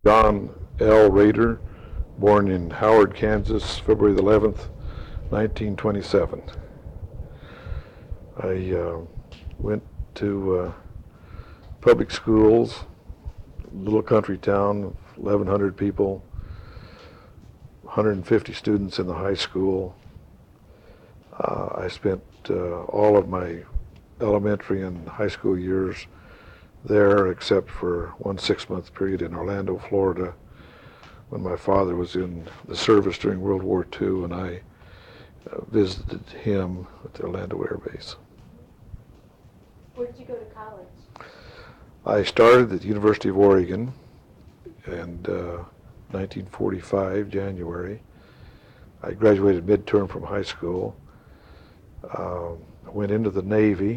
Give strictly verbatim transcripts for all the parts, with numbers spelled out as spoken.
John L. Rader, born in Howard, Kansas, February the eleventh, nineteen twenty-seven. I uh, went to uh, public schools, little country town, eleven hundred people, one hundred fifty students in the high school. Uh, I spent uh, all of my elementary and high school years there, except for one six-month period in Orlando, Florida, when my father was in the service during World War Two, and I uh, visited him at the Orlando Air Base. Where did you go to college? I started at the University of Oregon in uh, nineteen forty-five, January. I graduated midterm from high school. Uh, I went into the Navy,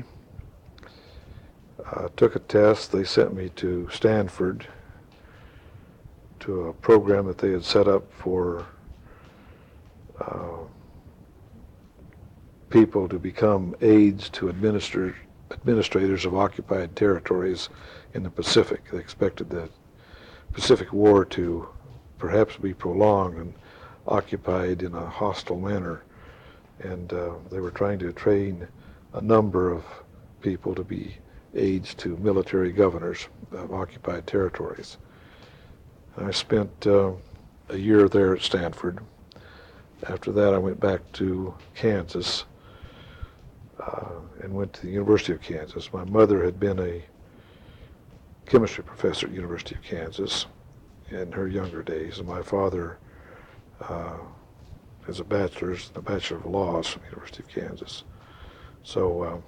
uh, took a test. They sent me to Stanford to a program that they had set up for uh, people to become aides to administer, administrators of occupied territories in the Pacific. They expected the Pacific War to perhaps be prolonged and occupied in a hostile manner. And uh, they were trying to train a number of people to be aides to military governors of occupied territories. I spent uh, a year there at Stanford. After that, I went back to Kansas uh, and went to the University of Kansas. My mother had been a chemistry professor at the University of Kansas in her younger days, and my father uh, has a bachelor's, a Bachelor of Laws from the University of Kansas. So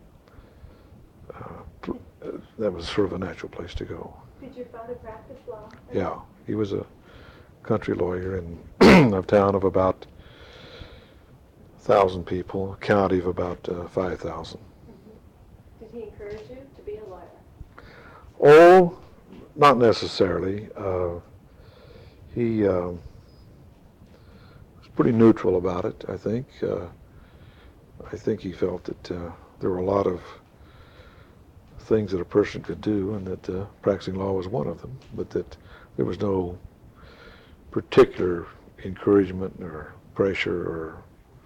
uh, uh, that was sort of a natural place to go. Did your father practice law? Yeah, he was a country lawyer in a town of about one thousand people, a county of about uh, five thousand. Mm-hmm. Did he encourage you to be a lawyer? Oh, not necessarily. Uh, he uh, was pretty neutral about it, I think. Uh, I think he felt that uh, there were a lot of things that a person could do, and that uh, practicing law was one of them, but that there was no particular encouragement or pressure or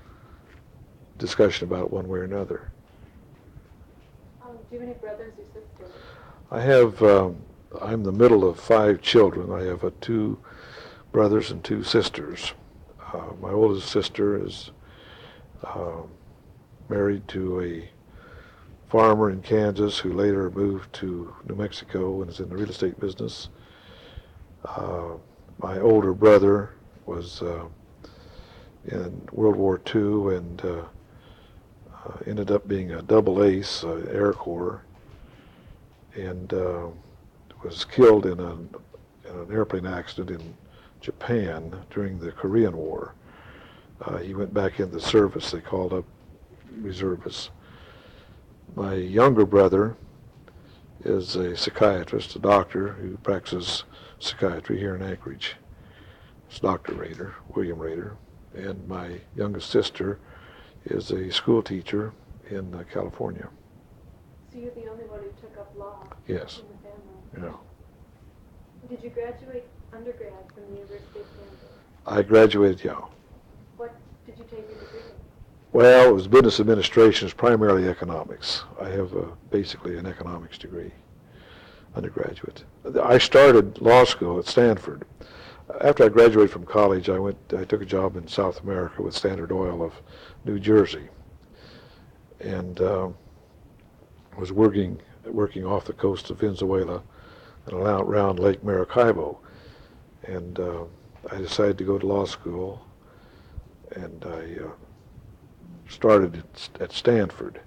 discussion about it one way or another. Um, do you have any brothers or sisters? I have, um, I'm the middle of five children. I have uh, two brothers and two sisters. Uh, my oldest sister is uh, married to a farmer in Kansas who later moved to New Mexico and is in the real estate business. Uh, my older brother was uh, in World War Two and uh, uh, ended up being a double ace, uh, Air Corps, and uh, was killed in, a, in an airplane accident in Japan during the Korean War. Uh, he went back in the service. They called up reservists. My younger brother is a psychiatrist, a doctor who practices psychiatry here in Anchorage. It's Doctor Rader, William Rader. And my youngest sister is a school teacher in uh, California. So you're the only one who took up law Yes. in the family? Yeah. Did you graduate undergrad from the University of Kansas? I graduated, yeah. What did you take your degree in? Well, it was business administration. It's primarily economics. I have uh, basically an economics degree, undergraduate. I started law school at Stanford. After I graduated from college, I went. I took a job in South America with Standard Oil of New Jersey, and uh, was working working off the coast of Venezuela and around Lake Maracaibo. And uh, I decided to go to law school, and I uh, started at Stanford.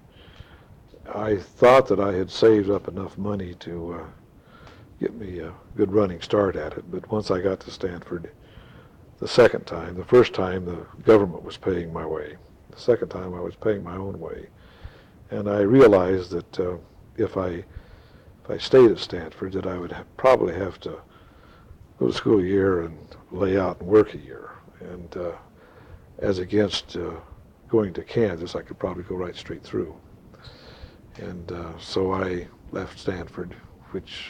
I thought that I had saved up enough money to uh, get me a good running start at it, but once I got to Stanford, the second time, the first time the government was paying my way. The second time I was paying my own way. And I realized that uh, if I if I stayed at Stanford, that I would ha- probably have to go to school a year and lay out and work a year. And uh, as against uh, going to Kansas, I could probably go right straight through. And uh, so I left Stanford, which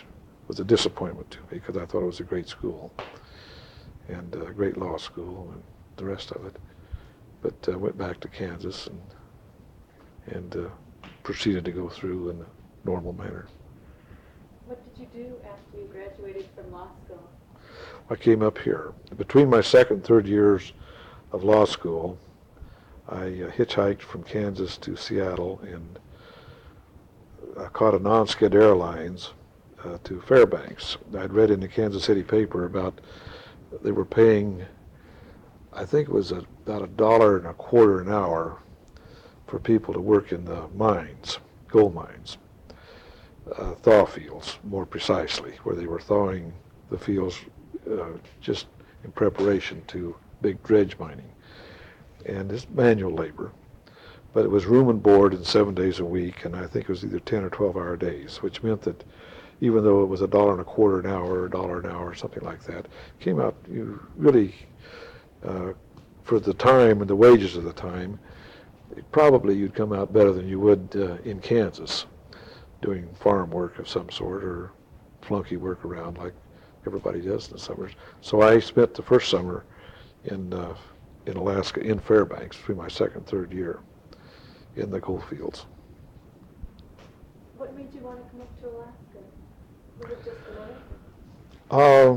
was a disappointment to me because I thought it was a great school and a great law school and the rest of it. But I uh, went back to Kansas and and uh, proceeded to go through in a normal manner. What did you do after you graduated from law school? I came up here. Between my second and third years of law school, I uh, hitchhiked from Kansas to Seattle and I caught a non-skid airlines uh, to Fairbanks. I'd read in the Kansas City paper about they were paying, I think it was a, about a dollar and a quarter an hour for people to work in the mines, gold mines, uh, thaw fields more precisely, where they were thawing the fields uh, just in preparation to big dredge mining. And it's manual labor, but it was room and board and seven days a week, and I think it was either ten or twelve hour days, which meant that even though it was a dollar and a quarter an hour, or a dollar an hour, something like that, came out you really, uh, for the time and the wages of the time, probably you'd come out better than you would uh, in Kansas doing farm work of some sort or flunky work around like everybody does in the summers. So I spent the first summer in uh, in Alaska, in Fairbanks, between my second and third year in the gold fields. What made you want to come up to Alaska? Was it just the weather? Uh,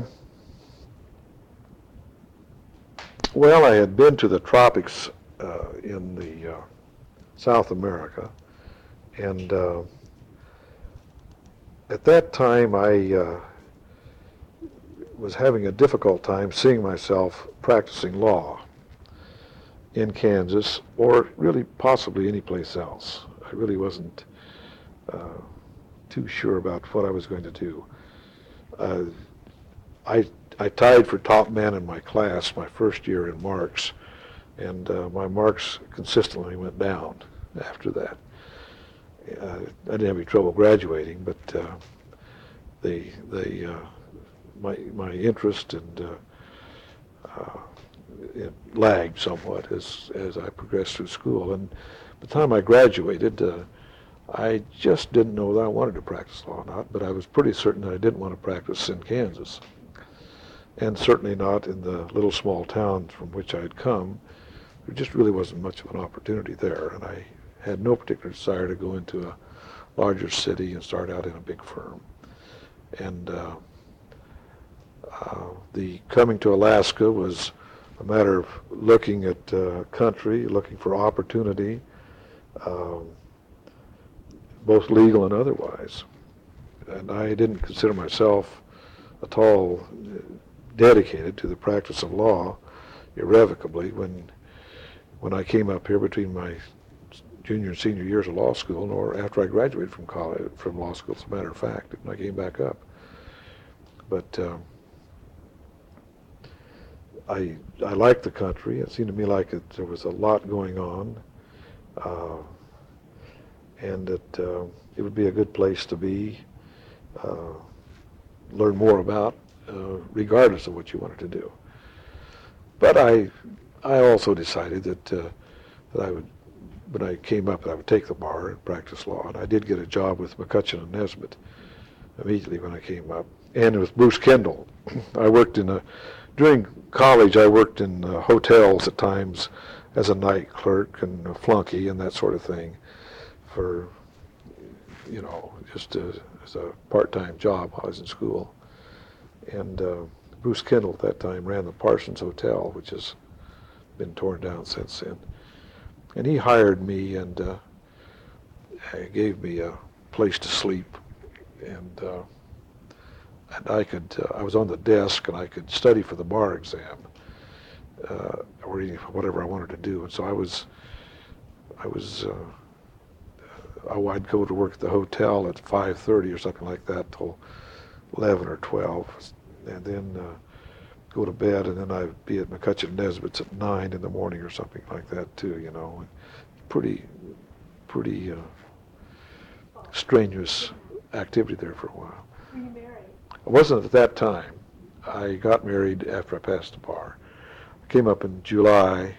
well, I had been to the tropics uh, in the uh, South America, and uh, at that time I uh, was having a difficult time seeing myself practicing law in Kansas, or really possibly any place else. I really wasn't uh, too sure about what I was going to do. Uh, I I tied for top man in my class my first year in marks, and uh, my marks consistently went down after that. Uh, I didn't have any trouble graduating, but uh, the the uh, my my interest and uh, uh, it lagged somewhat as as I progressed through school. And by the time I graduated, uh, I just didn't know that I wanted to practice law or not, but I was pretty certain that I didn't want to practice in Kansas, and certainly not in the little small town from which I had come. There just really wasn't much of an opportunity there, and I had no particular desire to go into a larger city and start out in a big firm. And uh, uh, the coming to Alaska was a matter of looking at uh, country, looking for opportunity, um, both legal and otherwise. And I didn't consider myself at all dedicated to the practice of law irrevocably when when I came up here between my junior and senior years of law school, nor after I graduated from college, from law school, as a matter of fact, when I came back up. But um, I I liked the country. It seemed to me like it, there was a lot going on, uh, and that uh, it would be a good place to be, uh, learn more about, uh, regardless of what you wanted to do. But I I also decided that uh, that I would, when I came up, that I would take the bar and practice law. And I did get a job with McCutcheon and Nesbitt immediately when I came up, and with Bruce Kendall. I worked in a during college. I worked in uh, hotels at times as a night clerk and a flunky and that sort of thing, for you know just a, as a part-time job while I was in school. And uh, Bruce Kendall at that time ran the Parsons Hotel, which has been torn down since then. And he hired me and uh, gave me a place to sleep, and uh, and I could uh, I was on the desk and I could study for the bar exam, uh, or any, whatever I wanted to do. And so I was I was uh, oh, I'd go to work at the hotel at five thirty or something like that till eleven or twelve, and then uh, go to bed, and then I'd be at McCutcheon and Nesbitt's at nine in the morning or something like that too, you know. Pretty, pretty uh, strenuous activity there for a while. Were you married? I wasn't at that time. I got married after I passed the bar. I came up in July,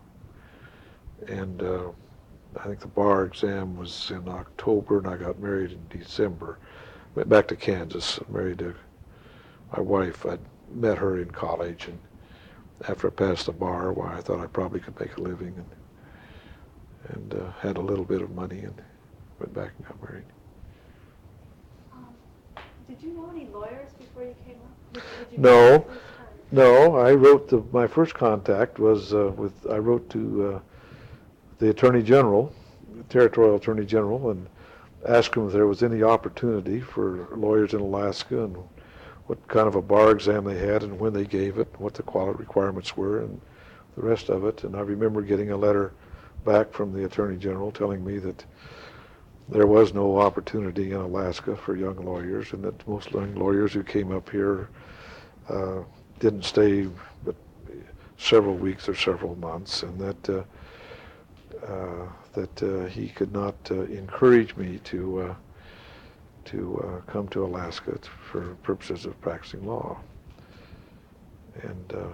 and uh, I think the bar exam was in October, and I got married in December. went back to Kansas, married a, my wife. I'd met her in college, and after I passed the bar, why I thought I probably could make a living, and and uh, had a little bit of money, and went back and got married. Um, did you know any lawyers before you came up? Did, did you No. meet them first time? No, I wrote the, my first contact was uh, with, I wrote to uh, the Attorney General, the Territorial Attorney General, and asked him if there was any opportunity for lawyers in Alaska and what kind of a bar exam they had and when they gave it, and what the quality requirements were, and the rest of it. And I remember getting a letter back from the Attorney General telling me that there was no opportunity in Alaska for young lawyers, and that most young lawyers who came up here uh, didn't stay but several weeks or several months, and that uh, uh, that uh, he could not uh, encourage me to uh, to uh, come to Alaska t- for purposes of practicing law. And uh,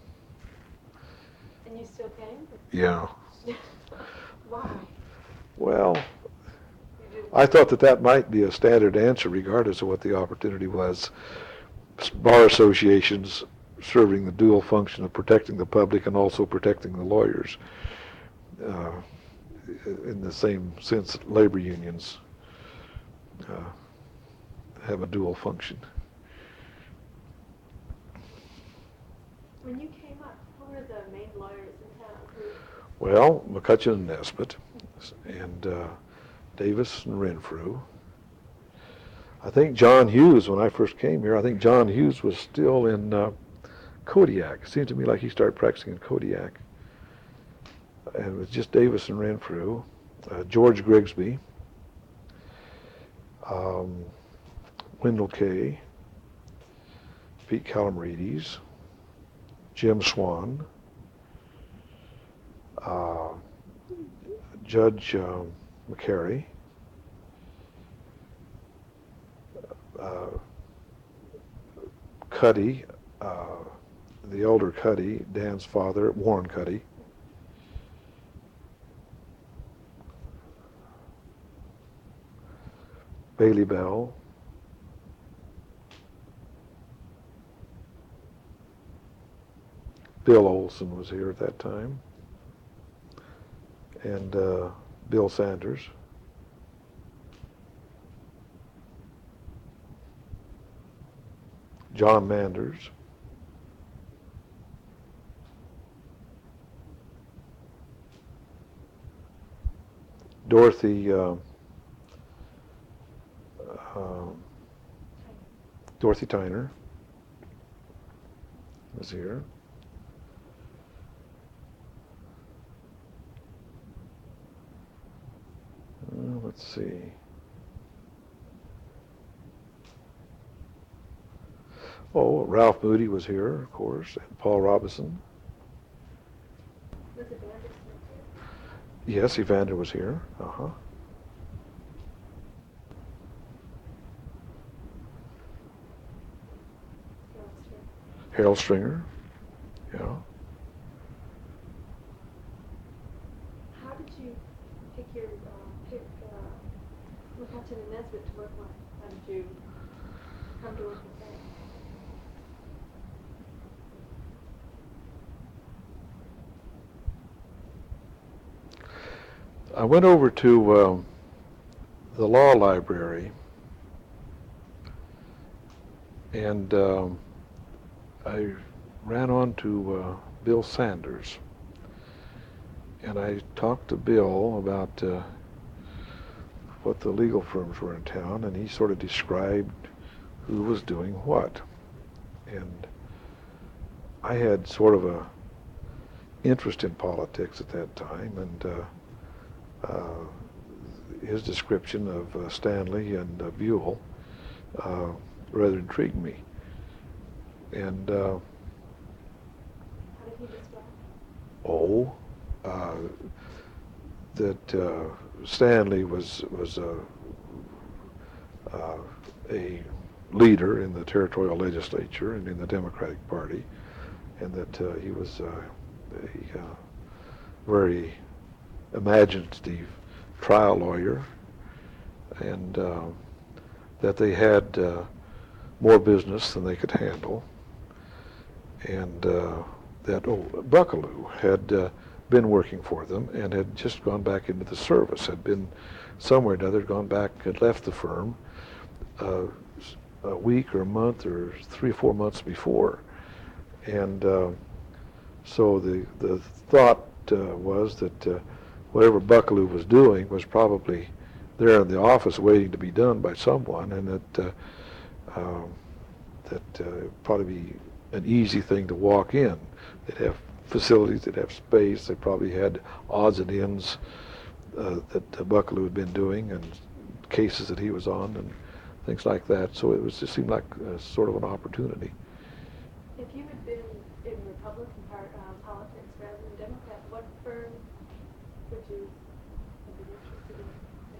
And you still came? yeah, Why? well, You didn't- I thought that that might be a standard answer regardless of what the opportunity was. Bar associations serving the dual function of protecting the public and also protecting the lawyers. Uh, in the same sense that labor unions uh, have a dual function. When you came up, who were the main lawyers in town? Who, Well, McCutcheon and Nesbitt, and uh, Davis and Renfrew. I think John Hughes, when I first came here, I think John Hughes was still in uh, Kodiak. It seemed to me like he started practicing in Kodiak. And it was just Davis and Renfrew, uh, George Grigsby, um, Wendell Kay, Pete Calamarides, Jim Swan, uh, Judge uh, McCary, uh, Cuddy, uh, the elder Cuddy, Dan's father, Warren Cuddy, Bailey Bell, Bill Olson was here at that time, and uh, Bill Sanders. John Manders. Dorothy uh, uh, Dorothy Tyner was here. Uh, let's see. Oh, Ralph Moody was here, of course, and Paul Robinson. was Evander Smith here? Yes, Evander was here. Uh-huh. Harold Harold Stern. Stringer. Yeah. How did you pick your, uh, pick, uh, McCutcheon and Nesbitt to work with? How did you come to work with them? I went over to um, the law library, and um, I ran on to uh, Bill Sanders, and I talked to Bill about uh, what the legal firms were in town, and he sort of described who was doing what. And I had sort of a interest in politics at that time, and uh, uh, his description of uh, Stanley and uh, Buell uh, rather intrigued me. And uh, How did he describe? oh, uh, that uh, Stanley was was a uh, a leader in the territorial legislature and in the Democratic Party, and that uh, he was uh, a uh, very imaginative trial lawyer, and uh, that they had uh, more business than they could handle, and uh, that oh, Buckaloo had uh, been working for them and had just gone back into the service, had been somewhere or another, had gone back, had left the firm uh, a week or a month or three or four months before. And uh, so the, the thought uh, was that uh, whatever Buckaloo was doing was probably there in the office waiting to be done by someone, and that uh, um, that uh, it'd probably be an easy thing to walk in. They'd have facilities, they'd have space, they probably had odds and ends uh, that uh, Buckaloo had been doing, and cases that he was on, and things like that. So it was just seemed like uh, sort of an opportunity. If you had been in Republican part, uh, politics rather than Democrat, what firm would you have been interested in?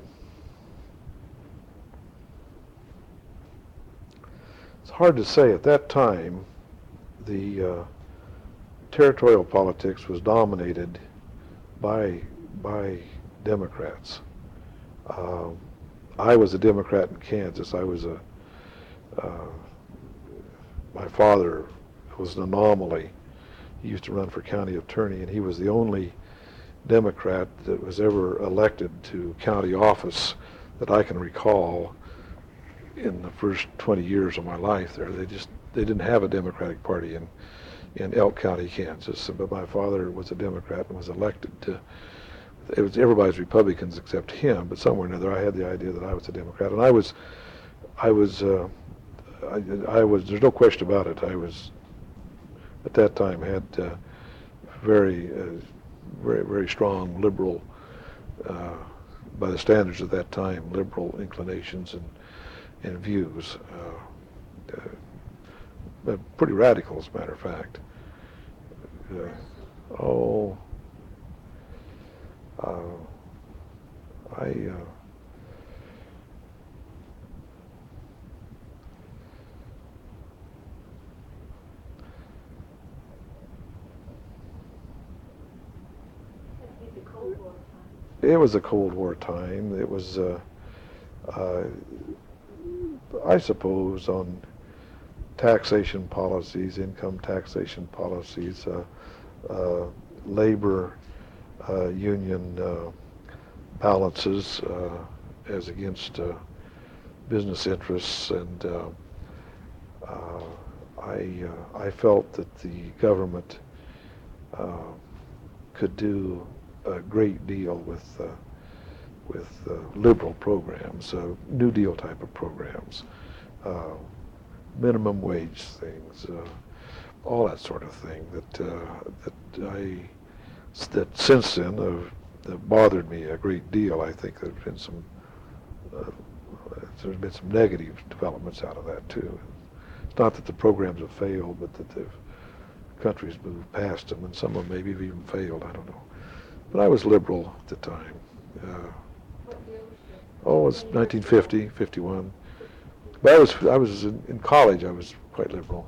It's hard to say. At that time, the uh, territorial politics was dominated by by Democrats. Um, I was a Democrat in Kansas. I was a uh, my father was an anomaly. He used to run for county attorney, and he was the only Democrat that was ever elected to county office that I can recall in the first twenty years of my life there. They just they didn't have a Democratic Party in in Elk County, Kansas. But my father was a Democrat and was elected to. It was everybody's Republicans except him. But somewhere or another, I had the idea that I was a Democrat, and I was, I was, uh, I, I was. There's no question about it. I was, at that time, had uh, very, uh, very, very strong liberal, uh, by the standards of that time, liberal inclinations and and views. Uh, uh, pretty radical, as a matter of fact. Uh, oh, uh, I. Uh, That'd be the Cold War time. It was a Cold War time. It was, uh, uh, I suppose, on taxation policies, income taxation policies, uh, uh, labor uh, union uh, balances uh, as against uh, business interests, and uh, uh, I uh, I felt that the government uh, could do a great deal with uh, with uh, liberal programs, uh, New Deal type of programs, uh, minimum wage things, uh, all that sort of thing that uh, that I that since then uh, that bothered me a great deal. I think there's been some uh, there's been some negative developments out of that too. It's not that the programs have failed, but that the country's moved past them, and some of them maybe have even failed. I don't know. But I was liberal at the time. Uh, What year was this? oh, it was nineteen fifty, fifty-one. But I was I was in, in college. I was quite liberal.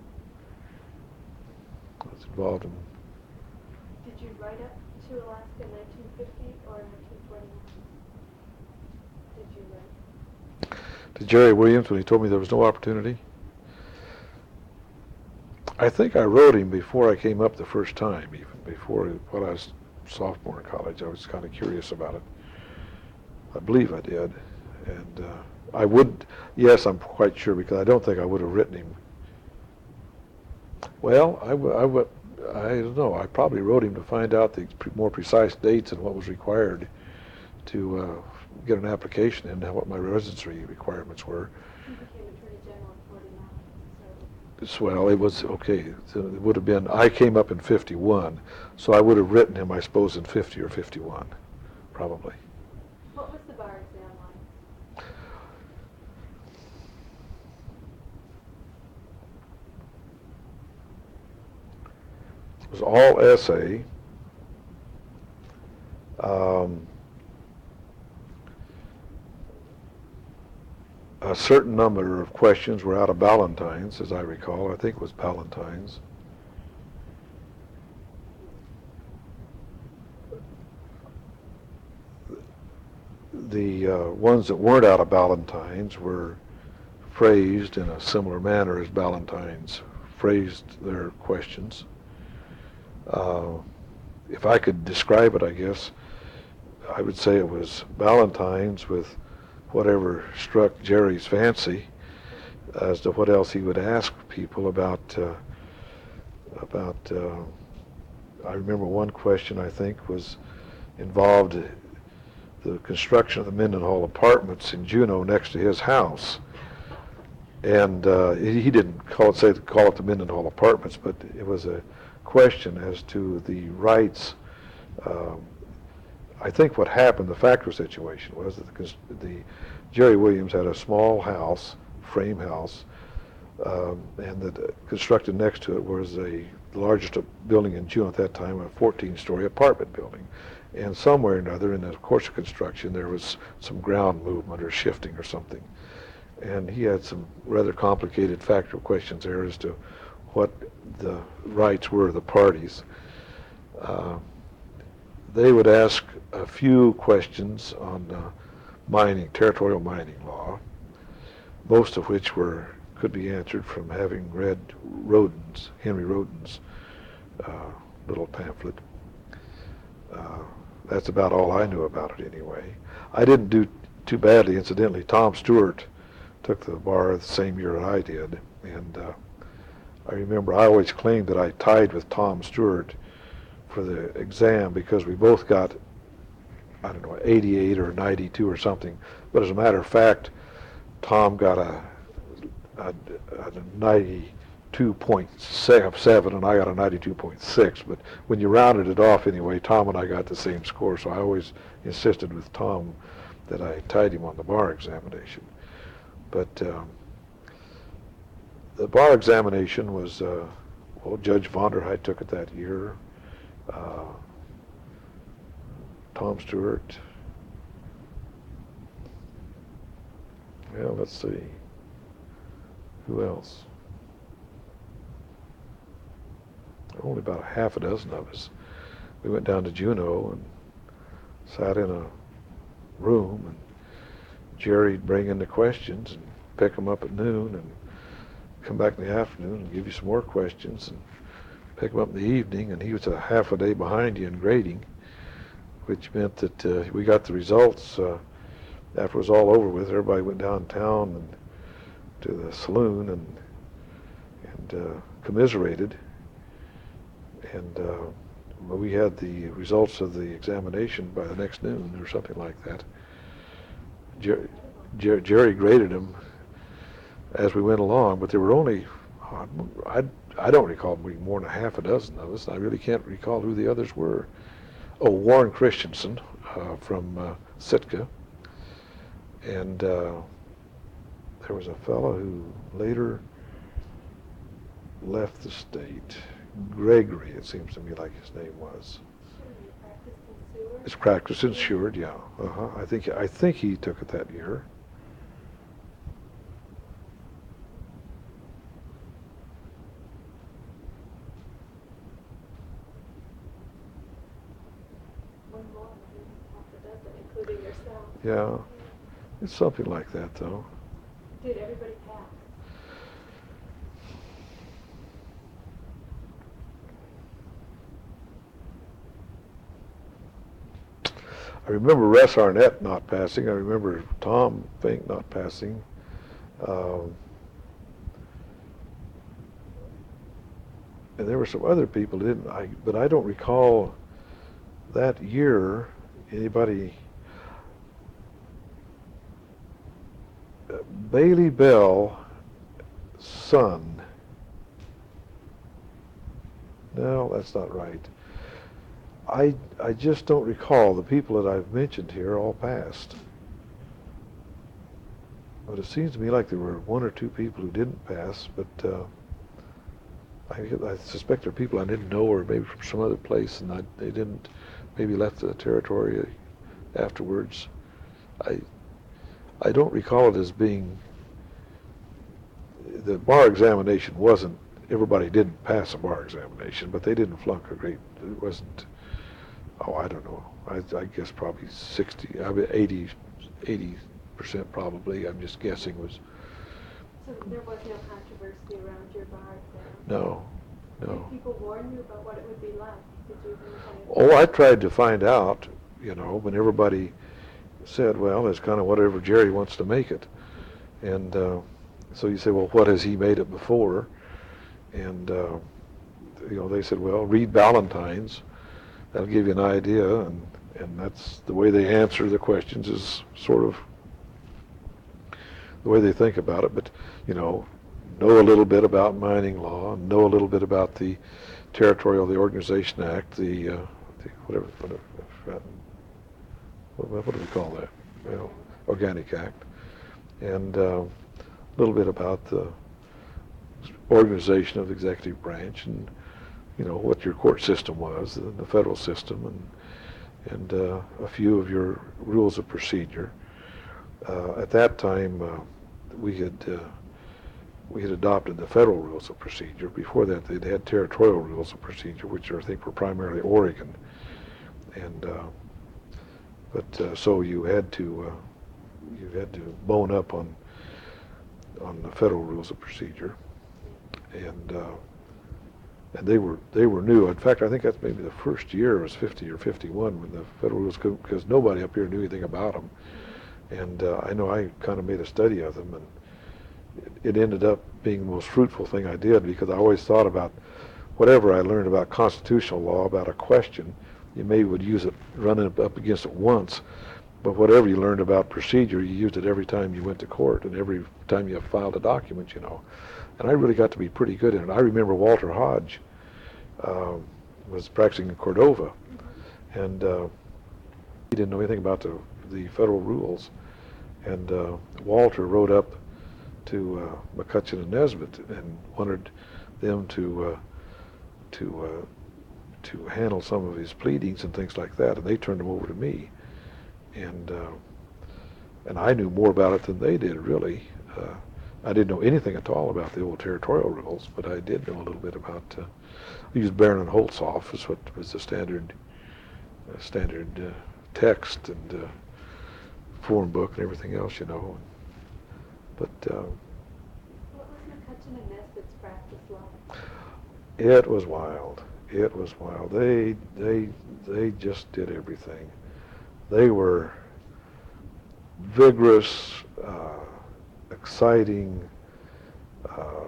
I was involved in. Did you write up to Alaska in nineteen fifty or nineteen forty-nine? Did you write? To Jerry Williams when he told me there was no opportunity. I think I wrote him before I came up the first time, even before when I was sophomore in college. I was kind of curious about it. I believe I did, and uh, I would. Yes, I'm quite sure, because I don't think I would have written him. Well, I would. I would. I don't know. I probably wrote him to find out the pre- more precise dates and what was required to uh, get an application in, and what my residency requirements were. You became Attorney General in forty-nine, so. As well, it was okay. So it would have been. I came up in fifty-one, so I would have written him, I suppose, in fifty or fifty-one, probably. What was the bar exam like? It was all essay. Um, a certain number of questions were out of Ballantyne's, as I recall. I think it was Ballantyne's. The uh, ones that weren't out of Ballantyne's were phrased in a similar manner as Ballantyne's phrased their questions. Uh, if I could describe it, I guess, I would say it was Ballantyne's with whatever struck Jerry's fancy as to what else he would ask people about, uh, about, uh, I remember one question I think was involved the construction of the Mendenhall Apartments in Juneau next to his house. And uh, he he didn't call it, say, call it the Mendenhall Apartments, but it was a question as to the rights. Um, I think what happened, the factual situation was that the, the Jerry Williams had a small house, frame house, um, and that uh, constructed next to it was a the largest building in Juneau at that time, a fourteen-story apartment building. And somewhere or another in the course of construction there was some ground movement or shifting or something. And he had some rather complicated factual questions there as to what the rights were of the parties. Uh, they would ask a few questions on uh, mining, territorial mining law, most of which were could be answered from having read Roden's, Henry Roden's uh, little pamphlet. Uh, that's about all I knew about it anyway. I didn't do too badly, incidentally. Tom Stewart took the bar the same year I did, and uh, I remember I always claimed that I tied with Tom Stewart for the exam because we both got, I don't know, eighty-eight or ninety-two or something. But as a matter of fact, Tom got a, a, a ninety-two point seven and I got a ninety-two point six. But when you rounded it off anyway, Tom and I got the same score. So I always insisted with Tom that I tied him on the bar examination. But um, the bar examination was, uh, well, Judge Vonderheit took it that year. Uh, Tom Stewart. Well, let's see. Who else? Only about a half a dozen of us. We went down to Juneau and sat in a room, and Jerry'd bring in the questions and pick them up at noon and come back in the afternoon and give you some more questions and pick them up in the evening, and he was a half a day behind you in grading, which meant that uh, we got the results uh, after it was all over with. Everybody went downtown and to the saloon and and uh, commiserated, and uh, we had the results of the examination by the next noon or something like that. Jer Jer Jerry graded them as we went along, but there were only, I, I don't recall more than a half a dozen of us. I really can't recall who the others were. Oh, Warren Christensen uh, from uh, Sitka, and uh, there was a fellow who later left the state. Gregory, it seems to me like his name was. It's practiced in Seward, yeah. Uh-huh. I think I think he took it that year. One more, half a dozen, including yourself. Yeah, it's something like that, though. Did everybody pass? I remember Russ Arnett not passing. I remember Tom Fink not passing. Um, and there were some other people who didn't, I, but I don't recall that year anybody. Uh, Bailey Bell's son. No, that's not right. I, I just don't recall. The people that I've mentioned here all passed. But it seems to me like there were one or two people who didn't pass, but uh, I, I suspect there are people I didn't know or maybe from some other place, and I, they didn't, maybe left the territory afterwards. I, I don't recall it as being, the bar examination wasn't, everybody didn't pass a bar examination, but they didn't flunk a great, it wasn't, oh, I don't know. I, I guess probably sixty, I mean eighty, eighty percent probably. I'm just guessing was So there was no controversy around your bar exam? No, no. Did people warn you about what it would be like? Did you kind of... Oh, I tried to find out, you know, when everybody said, well, it's kind of whatever Jerry wants to make it. And uh, so you say, well, what has he made it before? And, uh, you know, they said, well, read Ballantyne's. That'll give you an idea. And, and that's the way they answer the questions is sort of the way they think about it. But, you know, know a little bit about mining law, know a little bit about the Territorial the Organization Act, the, uh, the whatever, whatever, what, what do we call that? Well, Organic Act. And uh, a little bit about the organization of the executive branch and, you know, what your court system was, the, the federal system, and, and uh, a few of your rules of procedure. Uh, at that time, uh, we had uh, we had adopted the federal rules of procedure. Before that, they'd had territorial rules of procedure, which I think were primarily Oregon. And uh, but uh, so you had to uh, you had to bone up on on the federal rules of procedure, and uh, and they were they were new. In fact, I think that's maybe the first year it was fifty or fifty-one when the federal rules, because nobody up here knew anything about them. And uh, I know I kind of made a study of them, and it, it ended up being the most fruitful thing I did, because I always thought about whatever I learned about constitutional law, about a question, you maybe would use it, run it up against it once, but whatever you learned about procedure, you used it every time you went to court and every time you filed a document, you know. And I really got to be pretty good in it. I remember Walter Hodge uh, was practicing in Cordova, and uh, he didn't know anything about the, the federal rules. And uh, Walter wrote up to uh, McCutcheon and Nesbitt and wanted them to uh, to uh, to handle some of his pleadings and things like that, and they turned them over to me. And uh, and I knew more about it than they did, really. Uh, I didn't know anything at all about the old territorial rules, but I did know a little bit about. Uh, I used Barron and Holtzoff as what was the standard uh, standard uh, text and uh, form book and everything else, you know. But uh, what was McCutcheon and Nesbitt's practice like? It was wild. It was wild. They they they just did everything. They were vigorous, uh, exciting, uh,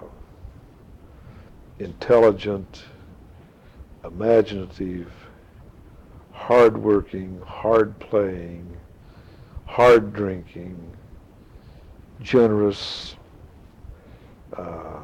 intelligent, imaginative, hard-working, hard-playing, hard-drinking, generous, uh,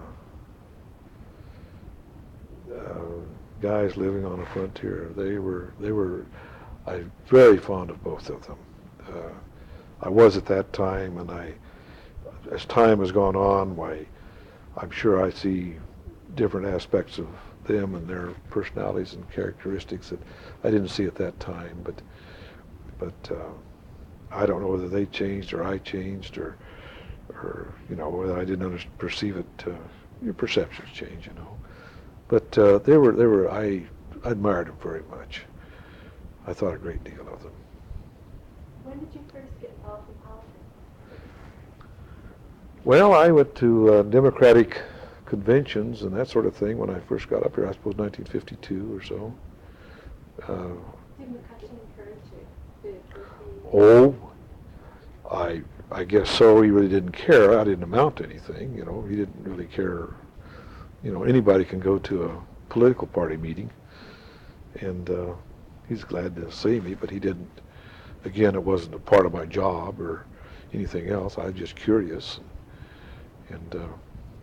uh, guys living on the frontier. They were they were I'm very fond of both of them. Uh, I was at that time, and I, as time has gone on, why, I'm sure I see different aspects of them and their personalities and characteristics that I didn't see at that time. But, but uh, I don't know whether they changed or I changed, or, or you know, whether I didn't under- perceive it. Uh, your perceptions change, you know. But uh, they were they were I, I admired them very much. I thought a great deal of them. When did you first get involved in politics? Well, I went to uh, Democratic conventions and that sort of thing when I first got up here, I suppose nineteen fifty-two or so. Uh, Did McCutcheon encourage you? Did, was he... oh, I I guess so. He really didn't care. I didn't amount to anything, you know. He didn't really care. You know, anybody can go to a political party meeting, and uh, he's glad to see me, but he didn't. Again, it wasn't a part of my job or anything else. I was just curious. And, uh,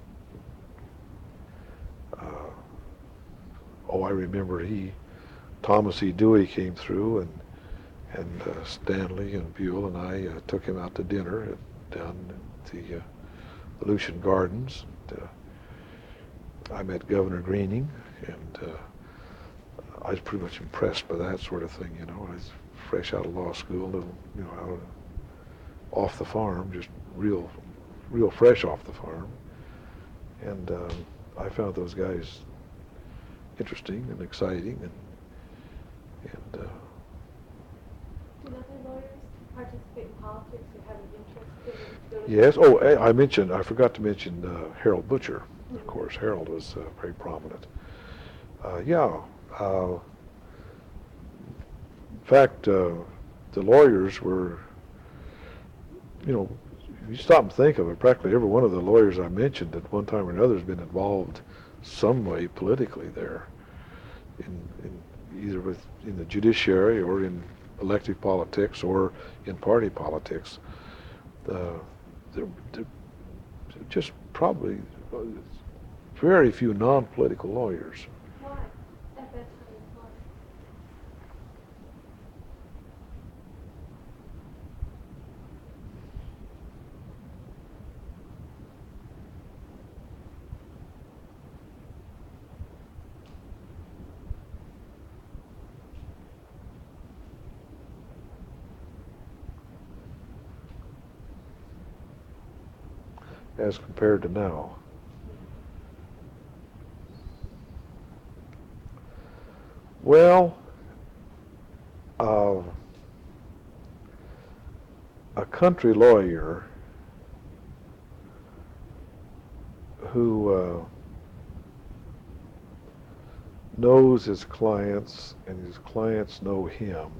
uh, oh, I remember he, Thomas E. Dewey came through, and and uh, Stanley and Buell and I uh, took him out to dinner at, down at the uh, Aleutian Gardens. And, uh, I met Governor Greening, and uh, I was pretty much impressed by that sort of thing, you know. I was fresh out of law school, little, you know, out of, off the farm, just real, real fresh off the farm. And um, I found those guys interesting and exciting, and and. Uh, Did other lawyers participate in politics or have an interest in building? Yes. Oh, I I mentioned, I forgot to mention uh, Harold Butcher. Of course, Harold was uh, very prominent. Uh, yeah. Uh, in fact, uh, the lawyers were, you know, if you stop and think of it, practically every one of the lawyers I mentioned at one time or another has been involved some way politically there, in, in either with in the judiciary or in elective politics or in party politics. Uh, there, there just probably uh, very few non-political lawyers. Why? At that time, why? As compared to now. Well, uh, a country lawyer who uh, knows his clients and his clients know him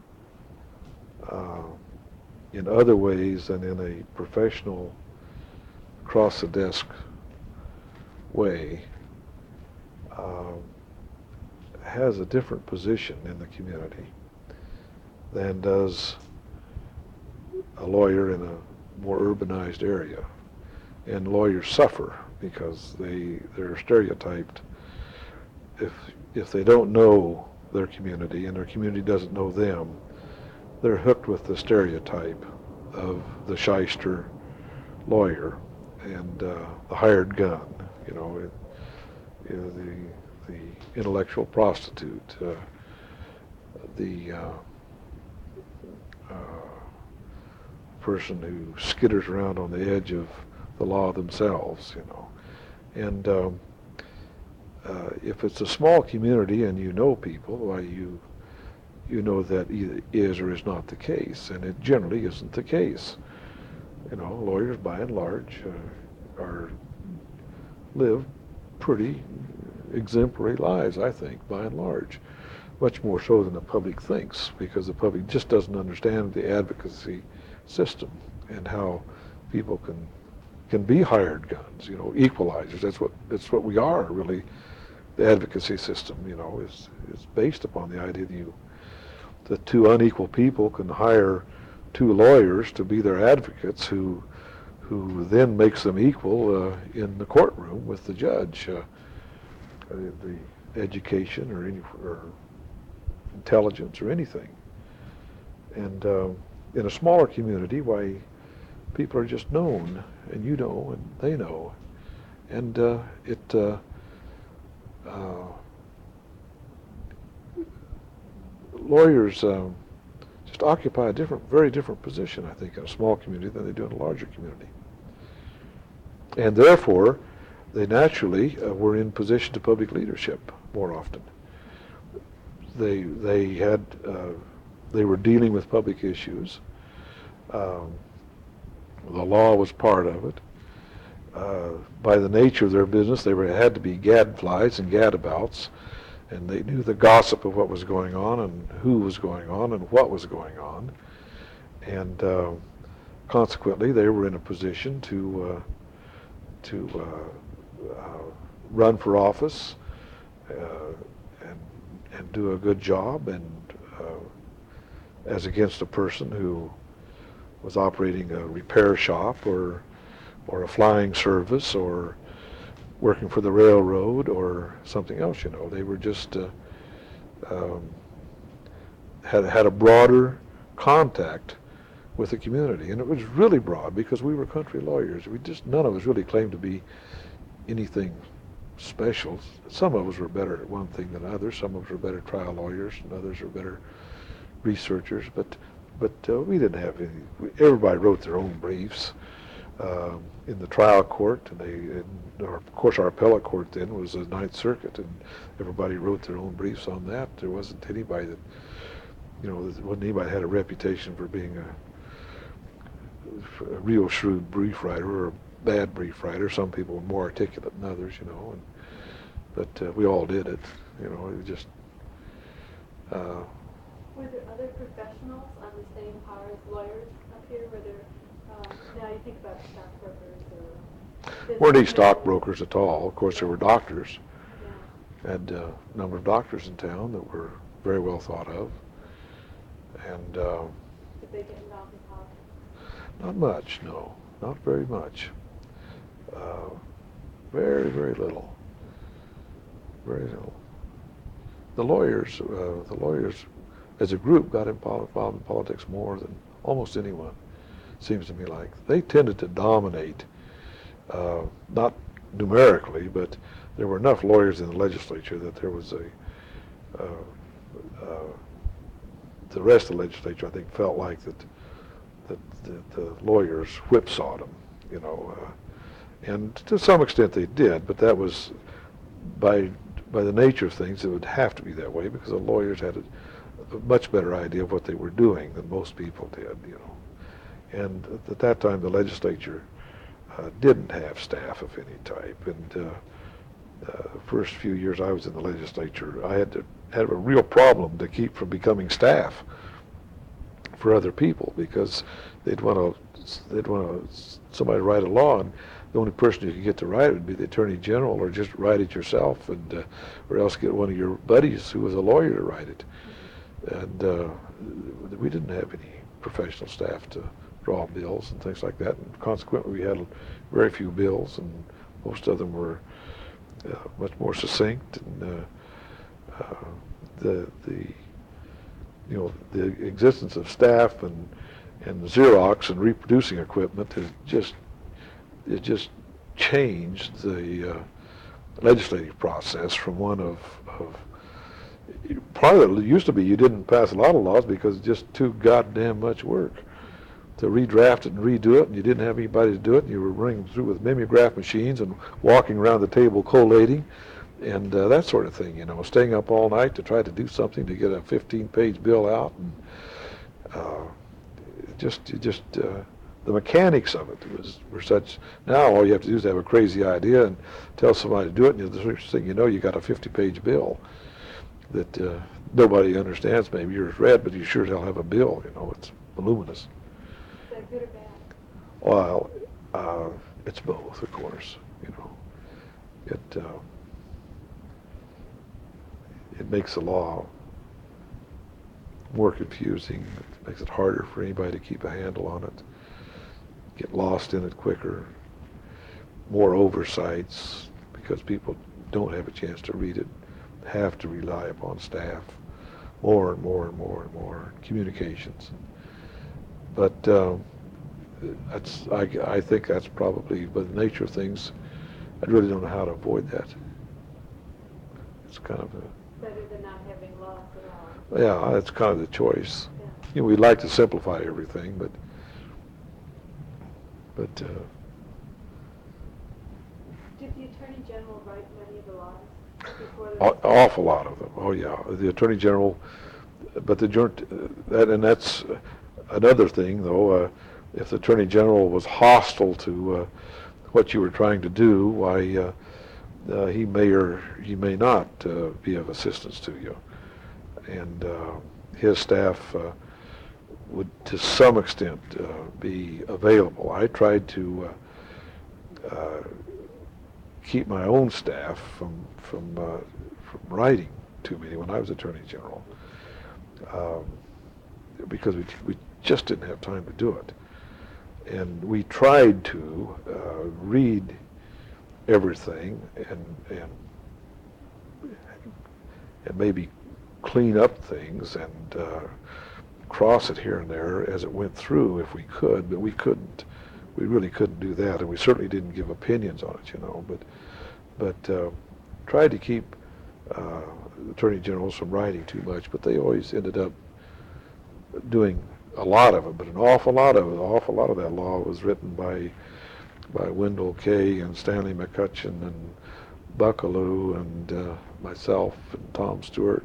uh, in other ways than in a professional across the desk way, uh, has a different position in the community than does a lawyer in a more urbanized area. And lawyers suffer because they they're stereotyped. If if they don't know their community and their community doesn't know them, they're hooked with the stereotype of the shyster lawyer and uh, the hired gun, you know, it, you know the the intellectual prostitute, uh, the uh, uh, person who skitters around on the edge of the law themselves, you know. And um, uh, if it's a small community and you know people, why you you know that either is or is not the case, and it generally isn't the case. You know, lawyers by and large uh, are live pretty exemplary lives, I think, by and large, much more so than the public thinks, because the public just doesn't understand the advocacy system and how people can can be hired guns, you know, equalizers. That's what that's what we are, really. The advocacy system, you know, is is based upon the idea that you that two unequal people can hire two lawyers to be their advocates, who who then makes them equal uh, in the courtroom with the judge. Uh, the education or any or intelligence or anything. And uh, in a smaller community, why, people are just known, and you know, and they know, and uh, it uh, uh, lawyers uh, just occupy a different, very different position, I think, in a small community than they do in a larger community. And therefore, they naturally uh, were in position to public leadership more often. They they had uh, they were dealing with public issues. Um, the law was part of it. Uh, by the nature of their business, they were, had to be gadflies and gadabouts, and they knew the gossip of what was going on and who was going on and what was going on, and uh, consequently, they were in a position to uh, to uh, Uh, run for office uh, and and do a good job, and uh, as against a person who was operating a repair shop or or a flying service or working for the railroad or something else. You know, they were just uh, um, had had a broader contact with the community, and it was really broad because we were country lawyers. We just none of us really claimed to be anything special. Some of us were better at one thing than others. Some of us were better trial lawyers, and others were better researchers. But but uh, we didn't have any. We, everybody wrote their own briefs um, in the trial court, and they, and our, of course, our appellate court then was the Ninth Circuit, and everybody wrote their own briefs on that. There wasn't anybody that, you know, there wasn't anybody that had a reputation for being a a real shrewd brief writer or a bad brief writer. Some people were more articulate than others, you know, and, but uh, we all did it, you know, it just... Uh, Were there other professionals on the same par as lawyers up here? Were there, um, now you think about stockbrokers or... weren't any businessmen. stockbrokers at all. Of course, there were doctors. Yeah. Had uh, a number of doctors in town that were very well thought of. And uh, Did they get involved in politics? not much, no, not very much. Uh, very, very little. Very little. The lawyers, uh, the lawyers as a group got involved in politics more than almost anyone, seems to me like. They tended to dominate, uh, not numerically, but there were enough lawyers in the legislature that there was a, uh, uh, the rest of the legislature, I think, felt like that, that, that the lawyers whipsawed them, you know, uh, and to some extent they did, but that was by by the nature of things. It would have to be that way because the lawyers had a, a much better idea of what they were doing than most people did, you know. And at that time, the legislature uh, didn't have staff of any type, and uh, the first few years I was in the legislature, I had to have a real problem to keep from becoming staff for other people because they'd want to they'd want to somebody to write a law, and the only person you could get to write it would be the attorney general, or just write it yourself, and uh, or else get one of your buddies who was a lawyer to write it. And uh, we didn't have any professional staff to draw bills and things like that, and consequently we had very few bills, and most of them were uh, much more succinct, and uh, uh, the the you know the existence of staff and and Xerox and reproducing equipment has just it just changed the uh, legislative process from one of, of part of it used to be you didn't pass a lot of laws because it's just too goddamn much work to redraft it and redo it, and you didn't have anybody to do it, and you were running through with mimeograph machines and walking around the table collating and uh, that sort of thing, you know, staying up all night to try to do something to get a fifteen page bill out, and uh, it just it just uh, the mechanics of it was were such. Now all you have to do is have a crazy idea and tell somebody to do it, and the first thing you know, you got a fifty page bill that uh, nobody understands. Maybe yours read, but you sure as hell have a bill. You know, it's voluminous. Is that good or bad? Well, uh, it's both, of course. You know, it uh, it makes the law more confusing. It makes it harder for anybody to keep a handle on it. Get lost in it quicker. More oversights because people don't have a chance to read it. Have to rely upon staff. More and more and more and more communications. But um, that's I, I think that's probably by the nature of things. I really don't know how to avoid that. It's kind of a Better than not having laws at all. yeah. That's kind of the choice. Yeah. You know, we'd like to simplify everything, but but. Uh, Did the Attorney General write many of the laws before the... An awful lot of them. Oh yeah, the Attorney General, but the joint, uh, that and that's another thing though. Uh, if the Attorney General was hostile to uh, what you were trying to do, why uh, uh, he may or he may not uh, be of assistance to you, and uh, his staff uh, would to some extent uh, be available. I tried to uh, uh, keep my own staff from from uh, from writing to me when I was Attorney General, um, because we we just didn't have time to do it, and we tried to uh, read everything and and and maybe clean up things and uh, cross it here and there as it went through if we could, but we couldn't. We really couldn't do that, and we certainly didn't give opinions on it, you know. But but uh, tried to keep uh, attorney generals from writing too much, but they always ended up doing a lot of it. But an awful lot of it, an awful lot of that law was written by by Wendell Kay and Stanley McCutcheon and Buckaloo and uh, myself and Tom Stewart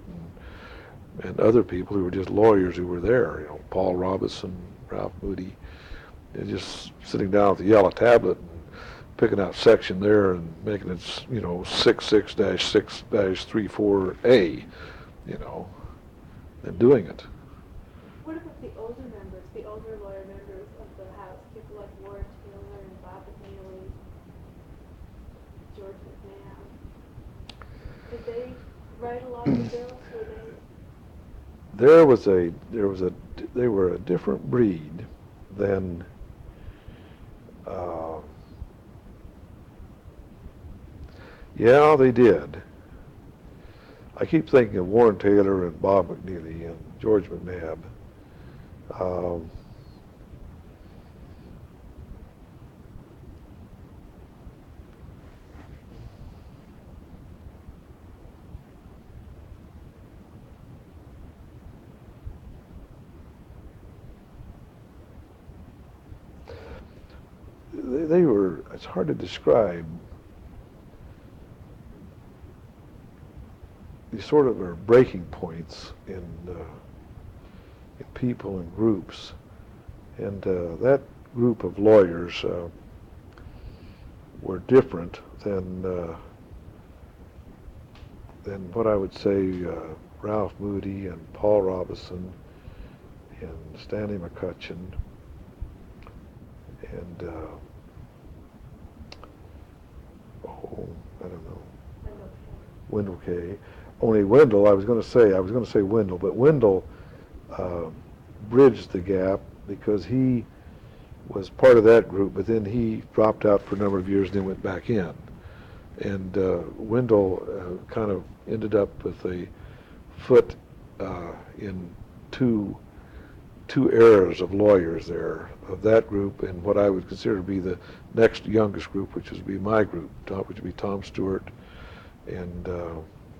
and, and other people who were just lawyers who were there. You know, Paul Robinson, Ralph Moody. and just sitting down with the yellow tablet and picking out section there and making it, you know, six six dash six dash three four A, you know, and doing it. What about the older members, the older lawyer members of the House, people like Warren Taylor and Bob McNeely, George McMahon? Did they write a lot of the bills? Were they? There was a, there was a, they were a different breed than, uh, yeah, they did. I keep thinking of Warren Taylor and Bob McNeely and George McNabb. Um, they, they were, it's hard to describe. These sort of are breaking points in, uh, in people and groups. And uh, that group of lawyers uh, were different than uh, than what I would say uh, Ralph Moody and Paul Robinson and Stanley McCutcheon and uh, oh, I don't know, Wendell Kay. Only Wendell, I was going to say, I was going to say Wendell, but Wendell uh, bridged the gap because he was part of that group, but then he dropped out for a number of years and then went back in. And uh, Wendell uh, kind of ended up with a foot uh, in two two eras of lawyers there, of that group and what I would consider to be the next youngest group, which would be my group, which would be Tom Stewart and uh,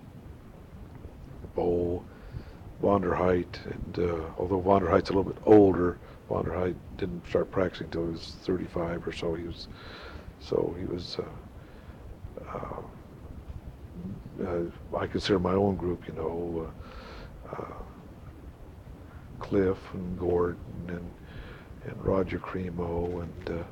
Bowl, Vonderheit, and uh, although Vonderheit's a little bit older, Vonderheit didn't start practicing until he was thirty-five or so. He was, so he was. Uh, uh, uh, I consider my own group, you know, uh, uh, Cliff and Gordon and and Roger Cremo and. Uh,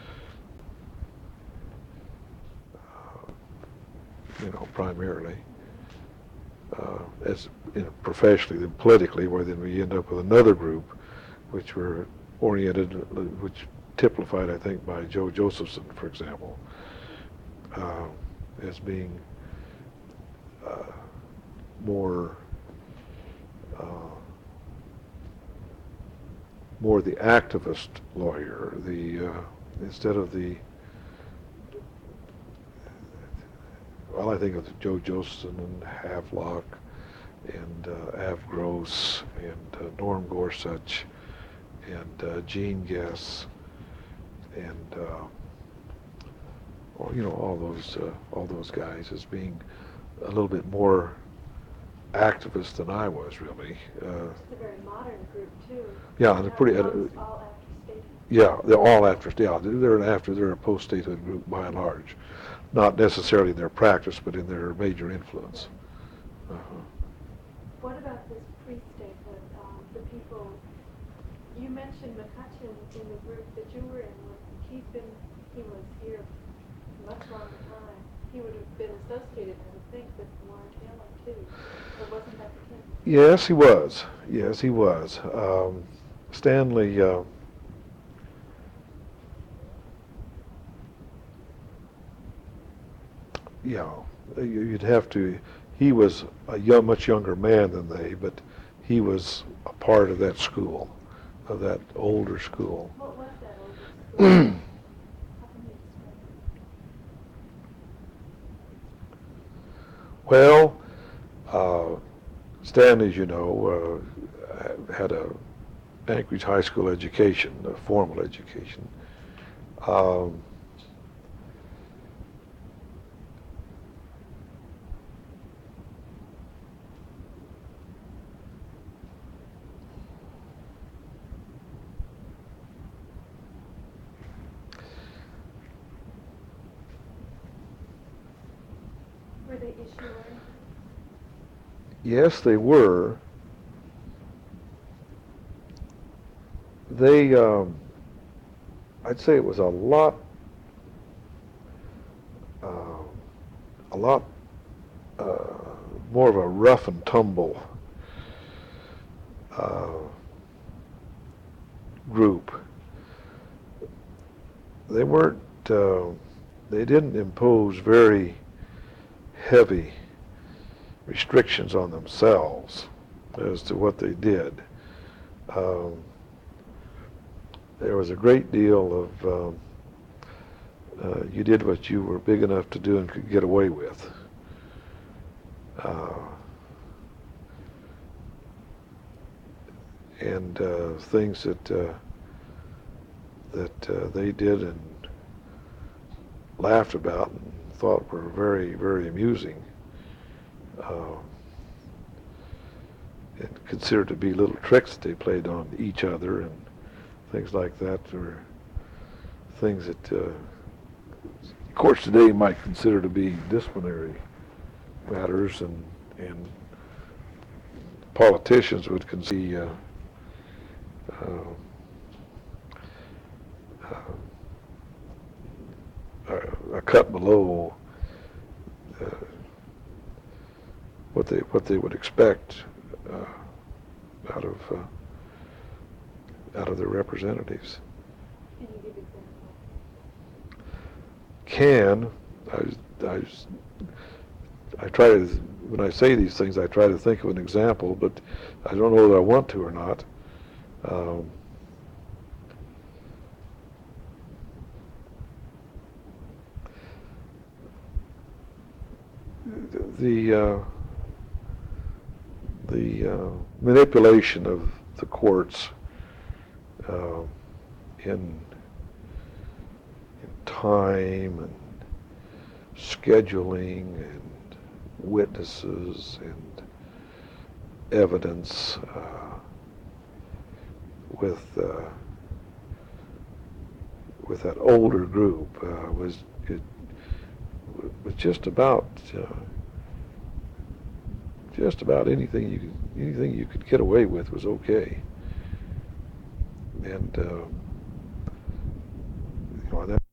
uh, you know, primarily. Uh, as you know, professionally than politically, where then we end up with another group, which were oriented, which typified, I think, by Joe Josephson, for example, uh, as being uh, more uh, more the activist lawyer, the uh, instead of the well, I think of Joe Josephson and Havelock and uh, Av Gross and uh, Norm Gorsuch and uh, Gene Guess and uh, well, you know, all those uh, all those guys as being a little bit more activist than I was, really. Uh, It's a very modern group too. yeah, they're pretty. Uh, all after statehood. yeah, they're all after. Yeah, they're an after. They're a post-statehood group by and large. Not necessarily in their practice, but in their major influence. Uh-huh. What about this pre-statehood, um, the people, you mentioned McCutcheon in the group that you were in. He's been, he was here much longer time. He would have been associated, I would think, with Warren Taylor too. Or wasn't that the case? Yes, he was. Yes, he was. Um, Stanley, uh, yeah, you'd have to, he was a young, much younger man than they, but he was a part of that school, of that older school. What was that older school? How can you describe it? Well, uh, Stanley, as you know, uh, had a Anchorage High School education, a formal education. Um, Were they issue oriented? Yes, they were. They, um, I'd say it was a lot, uh, a lot uh, more of a rough and tumble uh, group. They weren't, uh, they didn't impose very heavy restrictions on themselves as to what they did. Um, there was a great deal of, um, uh, you did what you were big enough to do and could get away with. Uh, and uh, things that uh, that uh, they did and laughed about and thought were very, very amusing, uh, and considered to be little tricks that they played on each other and things like that, were things that uh, courts today might consider to be disciplinary matters, and and politicians would consider uh, uh, uh, a cut below uh, what they what they would expect uh, out of uh, out of their representatives. Can you give examples? Can I, I, I try to, when I say these things, I try to think of an example, but I don't know whether I want to or not. Um, the uh, the uh, manipulation of the courts uh, in, in time and scheduling and witnesses and evidence uh, with uh, with that older group uh, was it was just about uh, just about anything you could anything you could get away with was okay, and uh, you know that.